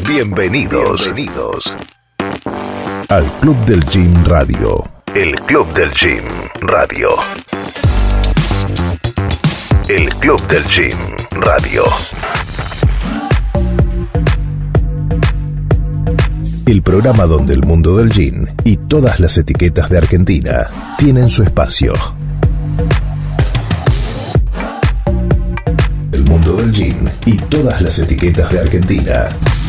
Bienvenidos al Club del Gin Radio. El Club del Gin Radio. El Club del Gin Radio. El programa donde el mundo del gin y todas las etiquetas de Argentina tienen su espacio. El mundo del gin y todas las etiquetas de Argentina.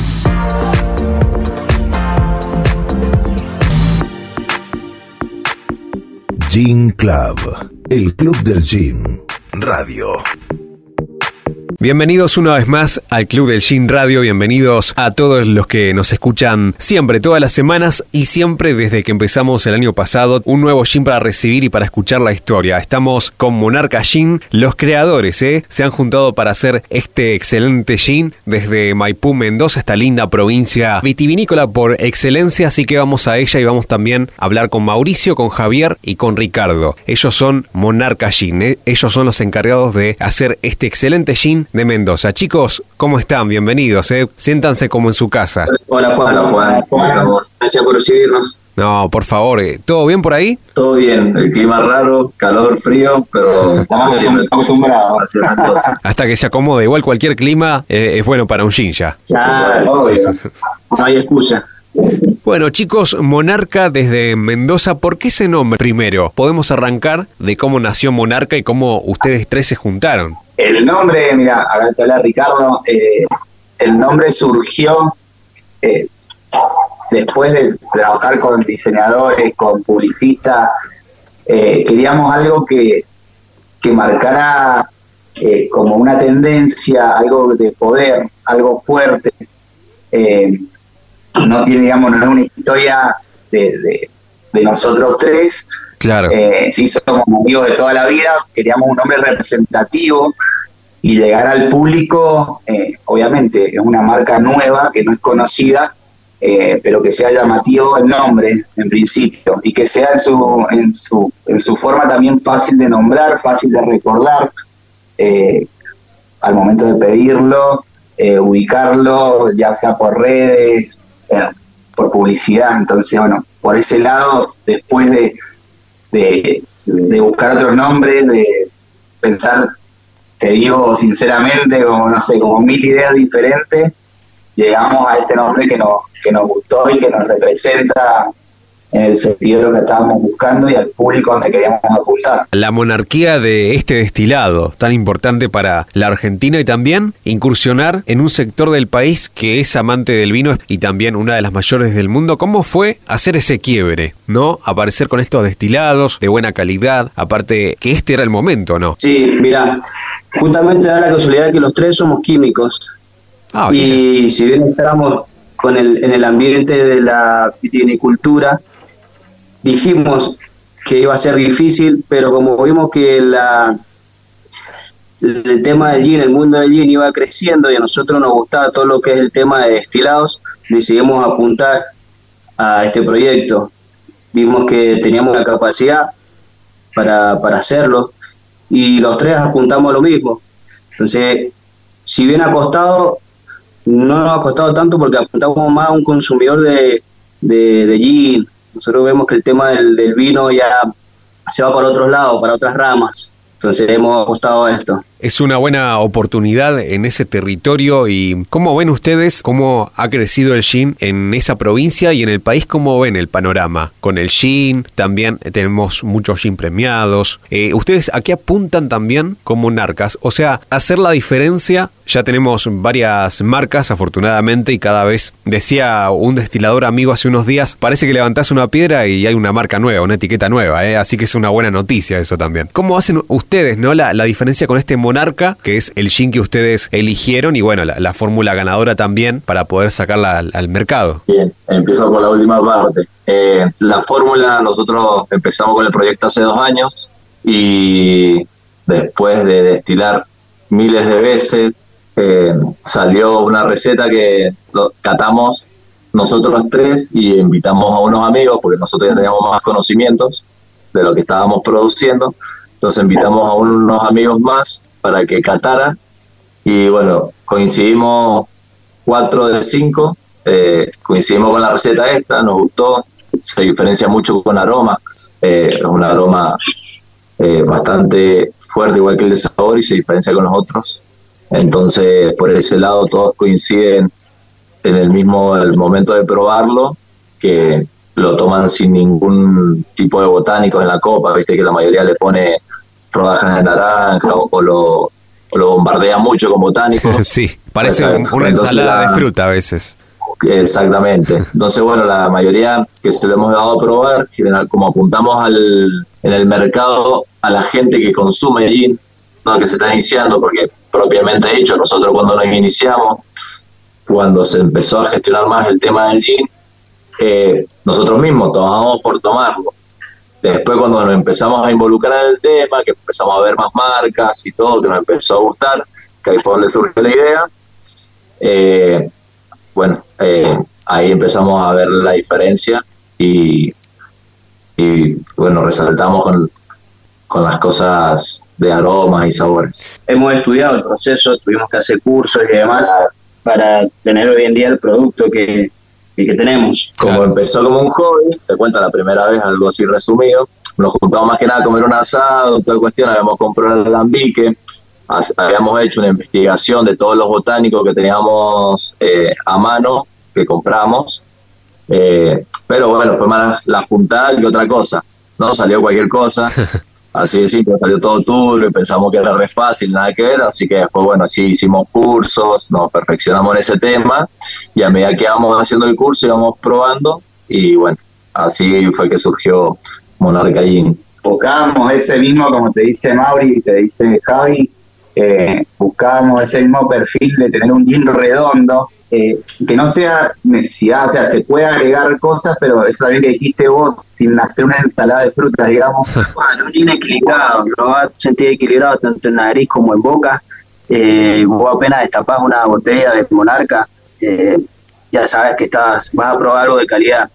Gin Club, el Club del Gin Radio. Bienvenidos una vez más al Club del Gin Radio, bienvenidos a todos los que nos escuchan siempre, todas las semanas y siempre desde que empezamos el año pasado, un nuevo gin para recibir y para escuchar la historia. Estamos con Monarca Gin, los creadores, se han juntado para hacer este excelente gin desde Maipú, Mendoza, esta linda provincia vitivinícola por excelencia, así que vamos a ella y vamos también a hablar con Mauricio, con Javier y con Ricardo. Ellos son Monarca Gin, ellos son los encargados de hacer este excelente gin de Mendoza. Chicos, ¿cómo están? Bienvenidos, siéntanse como en su casa. Hola Juan. ¿Cómo estamos? Gracias por recibirnos. No, por favor, ¿todo bien por ahí? Todo bien, el clima raro, calor, frío, pero estamos acostumbrados a hacer las cosas. Hasta que se acomode, igual cualquier clima es bueno para un gin ya. Ya, obvio. No hay excusa. Bueno, chicos, Monarca desde Mendoza, ¿por qué ese nombre primero? Podemos arrancar de cómo nació Monarca y cómo ustedes tres se juntaron. El nombre, mira, acá te habla Ricardo, el nombre surgió después de trabajar con diseñadores, con publicistas. Queríamos algo que marcara como una tendencia, algo de poder, algo fuerte. No tiene, digamos, no es una historia de nosotros tres. Claro. Sí, somos amigos de toda la vida, queríamos un nombre representativo y llegar al público. Obviamente es una marca nueva que no es conocida, pero que sea llamativo el nombre en principio y que sea en su forma también fácil de nombrar, fácil de recordar al momento de pedirlo, ubicarlo, ya sea por redes, por publicidad. Entonces, bueno, por ese lado, después de buscar otros nombres, de pensar, te digo sinceramente, como no sé, como 1000 ideas diferentes, llegamos a ese nombre que nos gustó y que nos representa en el sentido de lo que estábamos buscando y al público donde queríamos apuntar. La monarquía de este destilado, tan importante para la Argentina y también incursionar en un sector del país que es amante del vino y también una de las mayores del mundo. ¿Cómo fue hacer ese quiebre, no? Aparecer con estos destilados de buena calidad, aparte que este era el momento, ¿no? Sí, mira, justamente da la casualidad que los tres somos químicos. Y si bien estamos en el ambiente de la vitivinicultura, dijimos que iba a ser difícil, pero como vimos que el tema del gin, el mundo del gin iba creciendo y a nosotros nos gustaba todo lo que es el tema de destilados, decidimos apuntar a este proyecto. Vimos que teníamos la capacidad para hacerlo y los tres apuntamos a lo mismo. Entonces, si bien ha costado, no nos ha costado tanto porque apuntamos más a un consumidor de gin. Nosotros vemos que el tema del vino ya se va para otros lados, para otras ramas. Entonces hemos apostado a esto. Es una buena oportunidad en ese territorio. ¿Y cómo ven ustedes cómo ha crecido el gin en esa provincia y en el país? ¿Cómo ven el panorama? Con el gin también tenemos muchos gin premiados. ¿Ustedes a qué apuntan también como Monarcas? O sea, hacer la diferencia. Ya tenemos varias marcas, afortunadamente, y cada vez, decía un destilador amigo hace unos días, parece que levantás una piedra y hay una marca nueva, una etiqueta nueva, así que es una buena noticia eso también. ¿Cómo hacen ustedes, no, la diferencia con este Monarca, que es el gin que ustedes eligieron y bueno, la fórmula ganadora también para poder sacarla al mercado? Bien, empiezo por la última parte. La fórmula, nosotros empezamos con el proyecto hace 2 años y después de destilar miles de veces, salió una receta que catamos nosotros 3 y invitamos a unos amigos porque nosotros ya teníamos más conocimientos de lo que estábamos produciendo. Entonces invitamos a unos amigos más para que cataran y bueno, coincidimos 4 de 5 coincidimos con la receta esta, nos gustó, se diferencia mucho con aroma, es un aroma bastante fuerte igual que el de sabor y se diferencia con los otros. Entonces por ese lado todos coinciden en el momento de probarlo, que lo toman sin ningún tipo de botánicos en la copa, viste que la mayoría le pone rodajas de naranja o lo bombardea mucho con botánicos. Sí, parece una ensalada de fruta a veces. Exactamente. Entonces, bueno, la mayoría que se lo hemos dado a probar, como apuntamos en el mercado a la gente que consume gin, no que se está iniciando, porque propiamente dicho, nosotros cuando nos iniciamos, cuando se empezó a gestionar más el tema del gin, nosotros mismos tomábamos por tomarlo. Después cuando nos empezamos a involucrar en el tema, que empezamos a ver más marcas y todo, que nos empezó a gustar, que ahí fue donde surgió la idea, ahí empezamos a ver la diferencia y bueno, resaltamos con las cosas de aromas y sabores. Hemos estudiado el proceso, tuvimos que hacer cursos y demás para tener hoy en día el producto que tenemos. Como empezó como un hobby, te cuento la primera vez, algo así resumido, nos juntamos más que nada a comer un asado, toda cuestión, habíamos comprado el alambique, habíamos hecho una investigación de todos los botánicos que teníamos a mano, que compramos, pero bueno, fue más la juntada que otra cosa, no salió cualquier cosa, así de simple, salió todo turbio y pensamos que era re fácil, nada que ver, así que después, bueno, sí hicimos cursos, nos perfeccionamos en ese tema y a medida que íbamos haciendo el curso íbamos probando y bueno, así fue que surgió Monarca Gin. Buscábamos ese mismo, como te dice Mauri y te dice Javi, buscábamos ese mismo perfil de tener un gin redondo, que no sea necesidad, o sea, se puede agregar cosas, pero eso también que dijiste vos, sin hacer una ensalada de frutas, digamos. Bueno, un gin equilibrado, lo vas a sentir equilibrado tanto en nariz como en boca. Vos apenas destapás una botella de Monarca, ya sabes que vas a probar algo de calidad.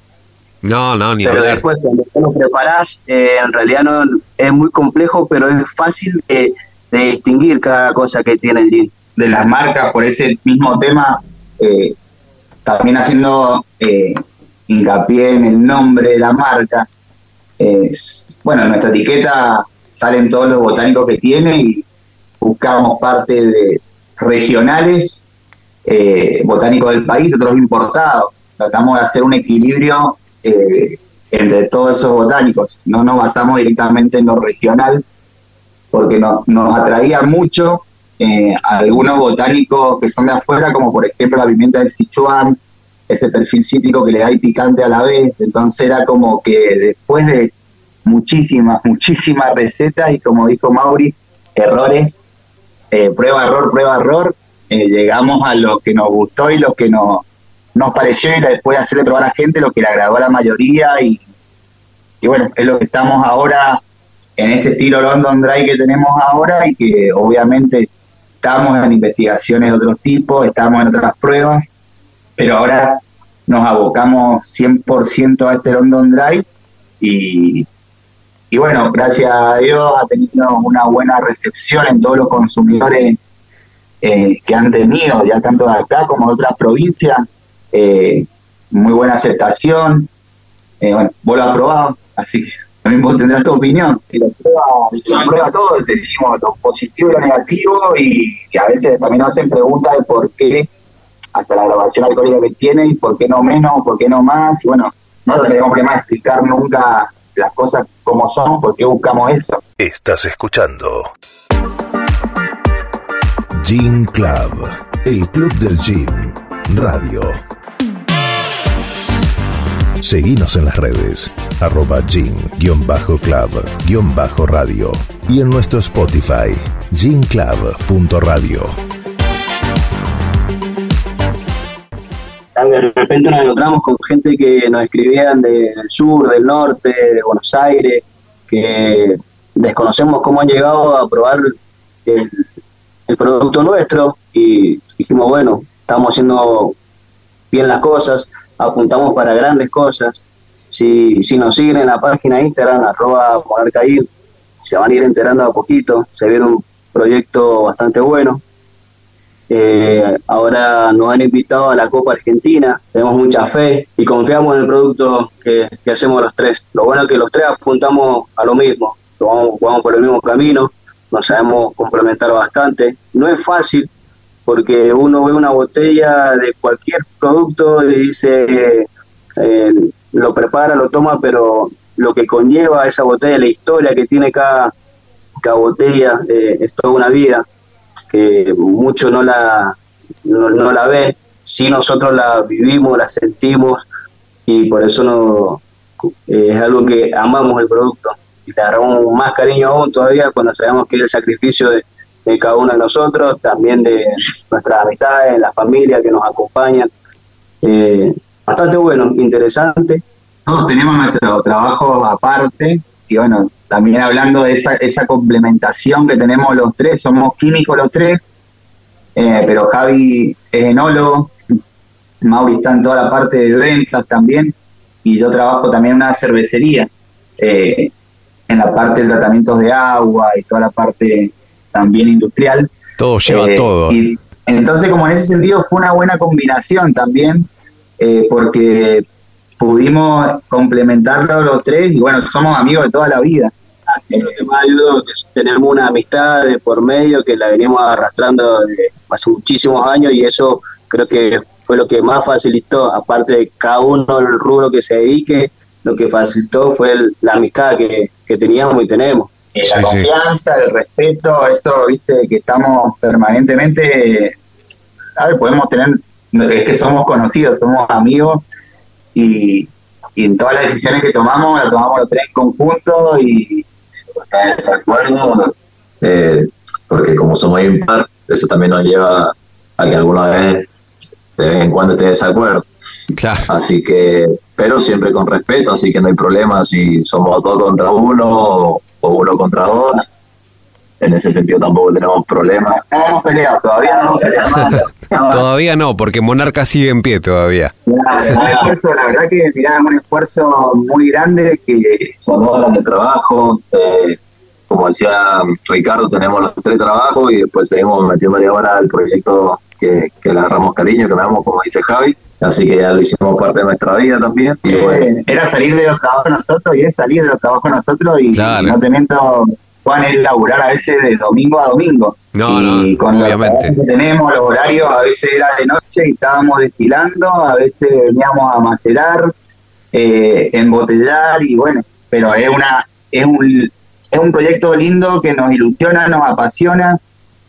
No, ni pero hablar. Después cuando lo preparás, en realidad no es muy complejo, pero es fácil de distinguir cada cosa que tiene el gin. De las marcas, por ese mismo tema, también haciendo hincapié en el nombre de la marca. Bueno, en nuestra etiqueta salen todos los botánicos que tiene y buscamos parte de regionales, botánicos del país, otros importados. Tratamos de hacer un equilibrio entre todos esos botánicos. No nos basamos directamente en lo regional porque nos atraía mucho algunos botánicos que son de afuera, como por ejemplo la pimienta del Sichuan, ese perfil cítrico que le da el picante a la vez. Entonces era como que después de muchísimas recetas y como dijo Mauri, errores, prueba error, llegamos a lo que nos gustó y lo que nos pareció, y después de hacerle probar a la gente lo que le agradó a la mayoría y bueno, es lo que estamos ahora en este estilo London Dry que tenemos ahora, y que obviamente estamos en investigaciones de otros tipos, estamos en otras pruebas, pero ahora nos abocamos 100% a este London Dry y bueno, gracias a Dios ha tenido una buena recepción en todos los consumidores que han tenido, ya tanto de acá como de otras provincias, muy buena aceptación. Bueno, vos lo has probado, así que también vos tendrás tu opinión. Y lo prueba todo, decimos lo positivo y lo negativo, y a veces también nos hacen preguntas de por qué, hasta la grabación alcohólica que tienen, por qué no menos, por qué no más, y bueno, no tenemos problema de explicar nunca las cosas como son, por qué buscamos eso. Estás escuchando Gin Club, el club del gin, radio. Seguinos en las redes, @gin_club_radio y en nuestro Spotify, ginclub.radio. De repente nos encontramos con gente que nos escribían del sur, del norte, de Buenos Aires, que desconocemos cómo han llegado a probar el producto nuestro, y dijimos, bueno, estamos haciendo bien las cosas, apuntamos para grandes cosas. Si nos siguen en la página de Instagram, @monarcail, se van a ir enterando a poquito, se viene un proyecto bastante bueno. Ahora nos han invitado a la Copa Argentina, tenemos mucha fe y confiamos en el producto que hacemos los tres. Lo bueno es que los tres apuntamos a lo mismo, vamos por el mismo camino, nos sabemos complementar bastante. No es fácil porque uno ve una botella de cualquier producto y dice, lo prepara, lo toma, pero lo que conlleva esa botella, la historia que tiene cada botella, es toda una vida que muchos no la ven. Sí, nosotros la vivimos, la sentimos y por eso es algo que amamos el producto y le agarramos más cariño aún todavía cuando sabemos que es el sacrificio de cada uno de nosotros, también de nuestras amistades, la familia que nos acompañan. Bastante bueno, interesante. Todos tenemos nuestro trabajo aparte y bueno, también hablando de esa complementación que tenemos los tres, somos químicos los tres, pero Javi es enólogo, Mauri está en toda la parte de ventas también, y yo trabajo también en una cervecería, en la parte de tratamientos de agua y toda la parte también industrial. Todo lleva todo. Y entonces, como en ese sentido, fue una buena combinación también, porque pudimos complementarlo los tres y bueno, somos amigos de toda la vida. Es lo que más ayudó, que tenemos una amistad de por medio que la venimos arrastrando hace muchísimos años y eso creo que fue lo que más facilitó, aparte de cada uno el rubro que se dedique, lo que facilitó fue la amistad que teníamos y tenemos. La confianza, el respeto, eso, viste, que estamos permanentemente, a ver, podemos tener, es que somos conocidos, somos amigos y en todas las decisiones que tomamos, las tomamos los tres en conjunto y está en desacuerdo, porque como somos impar, eso también nos lleva a que alguna vez de vez en cuando esté en desacuerdo. Claro. Así que, pero siempre con respeto, así que no hay problema si somos 2 contra 1 o 1 contra 2. En ese sentido tampoco tenemos problemas. No hemos peleado, todavía no hemos peleado. Todavía no, porque Monarca sigue en pie todavía. La verdad que mirá, es un esfuerzo muy grande que son 2 horas de trabajo. Como decía Ricardo, tenemos los 3 trabajos y después seguimos metiéndole ahora al proyecto que le agarramos cariño, que me damos, como dice Javi. Así que ya lo hicimos parte de nuestra vida también. Y bueno, era salir de los trabajos nosotros y es salir de los trabajos nosotros y claro. No te miento, Juan, es laburar a veces de domingo a domingo. No, con obviamente. Los que tenemos, los horarios, a veces era de noche y estábamos destilando, a veces veníamos a macerar, embotellar y bueno, pero es un proyecto lindo que nos ilusiona, nos apasiona,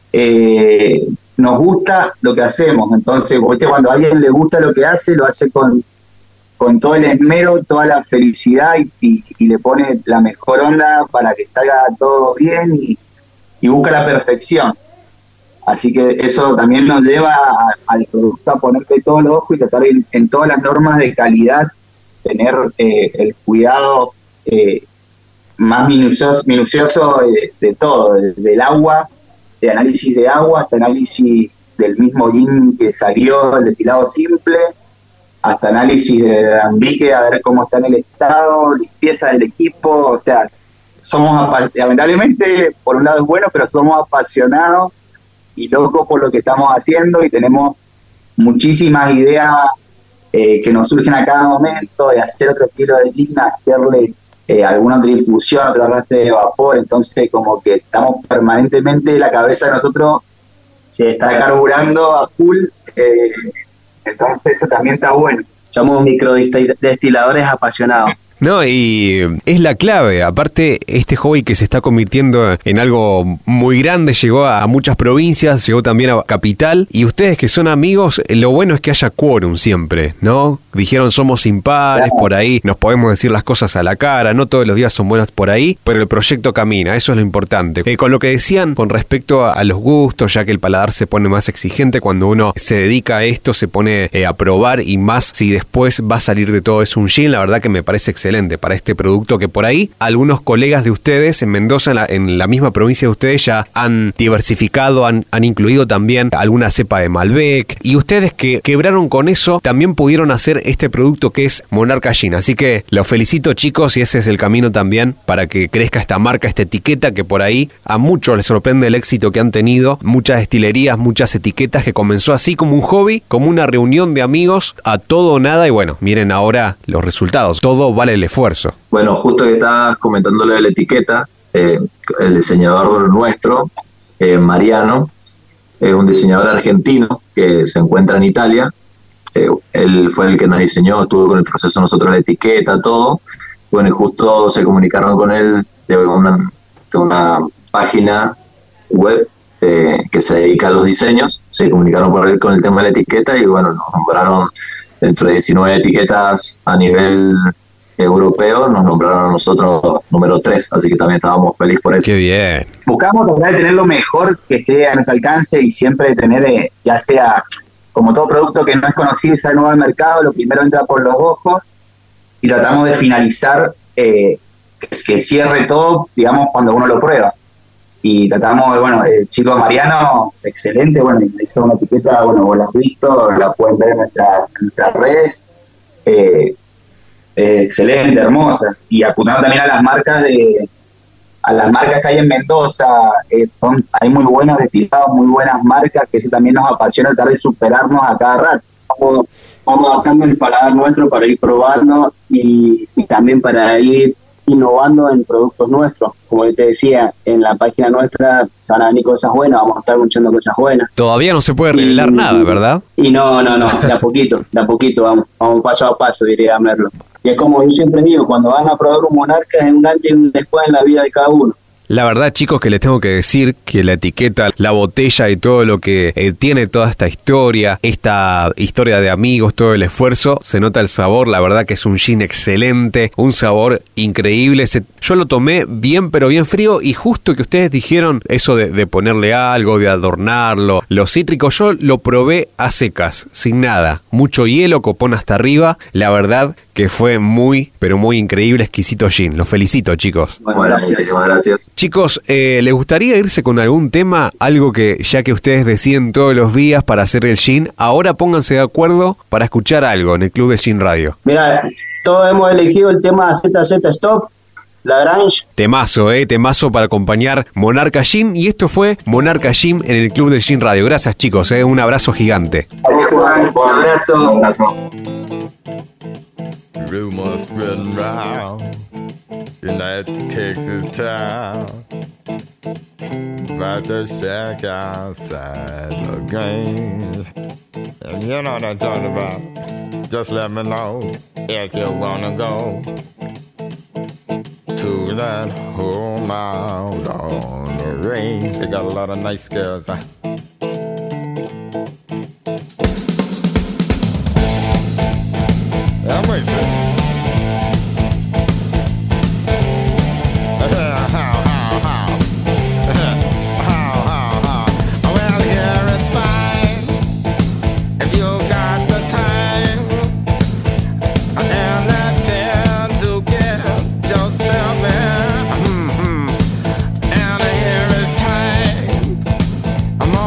nos gusta lo que hacemos. Entonces, cuando a alguien le gusta lo que hace, lo hace con todo el esmero, toda la felicidad y le pone la mejor onda para que salga todo bien y busca la perfección. Así que eso también nos lleva al producto a ponerte todos los ojos y tratar en todas las normas de calidad, tener el cuidado más minucioso de todo, del agua, de análisis de agua hasta análisis del mismo gin que salió, el destilado simple, hasta análisis de alambique, a ver cómo está en el estado, limpieza del equipo. O sea, lamentablemente, por un lado es bueno, pero somos apasionados y locos por lo que estamos haciendo y tenemos muchísimas ideas que nos surgen a cada momento de hacer otro estilo de gin, hacerle alguna otra infusión, otro arrastre de vapor. Entonces como que estamos permanentemente, la cabeza de nosotros se está carburando a full, entonces eso también está bueno. Somos microdestiladores apasionados. No, y es la clave. Aparte, este hobby que se está convirtiendo en algo muy grande, llegó a muchas provincias, llegó también a Capital, y ustedes que son amigos, lo bueno es que haya quórum siempre, ¿no? Dijeron somos impares, por ahí nos podemos decir las cosas a la cara, no todos los días son buenos por ahí, pero el proyecto camina, eso es lo importante. Con lo que decían con respecto a los gustos, ya que el paladar se pone más exigente cuando uno se dedica a esto, se pone a probar, y más si después va a salir de todo es un gin, la verdad que me parece excelente. excelente para este producto que por ahí algunos colegas de ustedes en Mendoza, en la misma provincia de ustedes, ya han diversificado, han incluido también alguna cepa de Malbec, y ustedes que quebraron con eso también pudieron hacer este producto que es Monarca Gin. Así que los felicito, chicos, y ese es el camino también para que crezca esta marca, esta etiqueta que por ahí a muchos les sorprende el éxito que han tenido, muchas destilerías, muchas etiquetas, que comenzó así como un hobby, como una reunión de amigos, a todo o nada, y bueno, miren ahora los resultados, todo vale el esfuerzo. Bueno, justo que estabas comentándole de la etiqueta, el diseñador nuestro, Mariano, es un diseñador argentino que se encuentra en Italia. Él fue el que nos diseñó, estuvo con el proceso nosotros, la etiqueta, todo. Bueno, y justo se comunicaron con él de una página web que se dedica a los diseños. Se comunicaron por él con el tema de la etiqueta y bueno, nos nombraron dentro de 19 etiquetas a nivel europeo, nos nombraron a nosotros número 3, así que también estábamos felices por eso. ¡Qué bien! Buscamos tratar de tener lo mejor que esté a nuestro alcance y siempre tener, ya sea como todo producto que no es conocido y sale nuevo al mercado, lo primero entra por los ojos y tratamos de finalizar que cierre todo, digamos, cuando uno lo prueba. Y tratamos, bueno, el chico Mariano, excelente, bueno, hizo una etiqueta, bueno, vos la has visto, la pueden ver en nuestras redes, excelente, hermosa, y apuntando también a las marcas que hay en Mendoza, hay muy buenos destilados, muy buenas marcas, que eso también nos apasiona, tratar de superarnos a cada rato. Vamos adaptando el paladar nuestro para ir probando y también para ir innovando en productos nuestros. Como yo te decía, en la página nuestra van a venir cosas buenas, vamos a estar escuchando cosas buenas. Todavía no se puede revelar nada, ¿verdad? Y no, de a poquito vamos paso a paso, diría Merlo. Y es como yo siempre digo, cuando van a probar un Monarca es un antes y un después en la vida de cada uno. La verdad, chicos, que les tengo que decir que la etiqueta, la botella y todo lo que tiene toda esta historia de amigos, todo el esfuerzo, se nota el sabor. La verdad que es un gin excelente, un sabor increíble. Yo lo tomé bien, pero bien frío, y justo que ustedes dijeron eso de ponerle algo, de adornarlo, los cítricos, yo lo probé a secas, sin nada. Mucho hielo, copón hasta arriba. La verdad que fue muy, pero muy increíble, exquisito gin. Los felicito, chicos. Bueno, muchísimas gracias. Chicos, ¿les gustaría irse con algún tema? Algo que, ya que ustedes deciden todos los días para hacer el gin, ahora pónganse de acuerdo para escuchar algo en el Club de Gin Radio. Mira, todos hemos elegido el tema ZZ Stop, Lagrange. Temazo para acompañar Monarca Gin, y esto fue Monarca Gin en el Club de Gin Radio. Gracias, chicos, un abrazo gigante. Juan, un abrazo. Rumors spreading round in that Texas town about the shack outside the game. And you know what I'm talking about. Just let me know if you wanna go to that home out on the range. They got a lot of nice girls. I'm racing. Well, here it's fine if you got the time and the time to get yourself in. And here it's time. I'm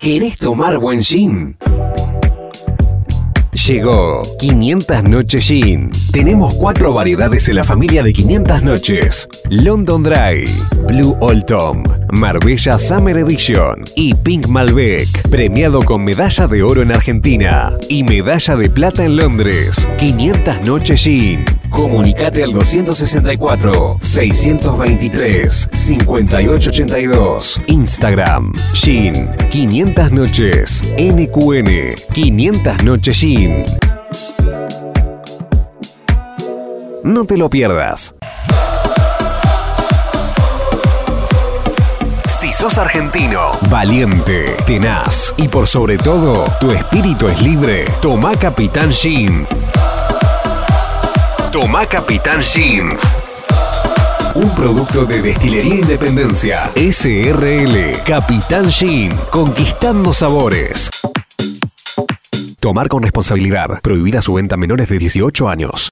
¿Querés tomar buen gin? Llegó 500 Noches Gin. Tenemos 4 variedades en la familia de 500 Noches: London Dry, Blue Old Tom, Marbella Summer Edition y Pink Malbec, premiado con medalla de oro en Argentina y medalla de plata en Londres. 500 Noches Gin. Comunicate al 265-623-5882. Instagram, Gin 500 Noches, NQN 500 Noches Gin. No te lo pierdas. Si sos argentino, valiente, tenaz y por sobre todo, tu espíritu es libre, tomá Capitán Gin. Tomá Capitán Gin. Un producto de Destilería Independencia, SRL. Capitán Gin, conquistando sabores. Tomar con responsabilidad. Prohibida su venta a menores de 18 años.